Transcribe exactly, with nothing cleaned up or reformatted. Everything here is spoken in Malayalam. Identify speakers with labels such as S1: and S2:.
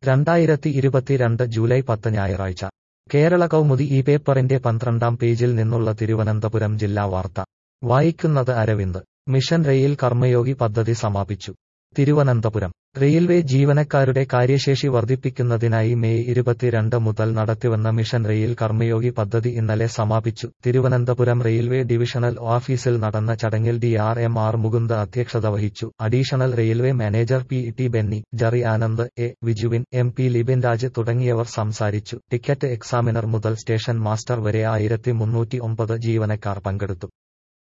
S1: രണ്ടായിരത്തി ഇരുപത്തിരണ്ട് ജൂലൈ പത്ത് ഞായറാഴ്ച കേരള കൗമുദി ഈ പേപ്പറിന്റെ പന്ത്രണ്ടാം പേജിൽ നിന്നുള്ള തിരുവനന്തപുരം ജില്ലാ വാർത്ത വായിക്കുന്നത് അരവിന്ദ്. മിഷൻ റെയിൽ കർമ്മയോഗി പദ്ധതി സമാപിച്ചു. തിരുവനന്തപുരം റെയിൽവേ ജീവനക്കാരുടെ കാര്യശേഷി വർദ്ധിപ്പിക്കുന്നതിനായി മെയ് ഇരുപത്തിരണ്ട് മുതൽ നടത്തിവന്ന മിഷൻ റെയിൽ കർമ്മയോഗി പദ്ധതി ഇന്നലെ സമാപിച്ചു. തിരുവനന്തപുരം റെയിൽവേ ഡിവിഷണൽ ഓഫീസിൽ നടന്ന ചടങ്ങിൽ D R M R Mukund അധ്യക്ഷത വഹിച്ചു. Additional railway manager P T Benny, Jerry Anand, A വിജുവിൻ, എം പി ലിബിൻ രാജ് തുടങ്ങിയവർ സംസാരിച്ചു. ടിക്കറ്റ് എക്സാമിനർ മുതൽ സ്റ്റേഷൻ മാസ്റ്റർ വരെ ആയിരത്തി മുന്നൂറ്റി ഒമ്പത് ജീവനക്കാർ പങ്കെടുത്തു.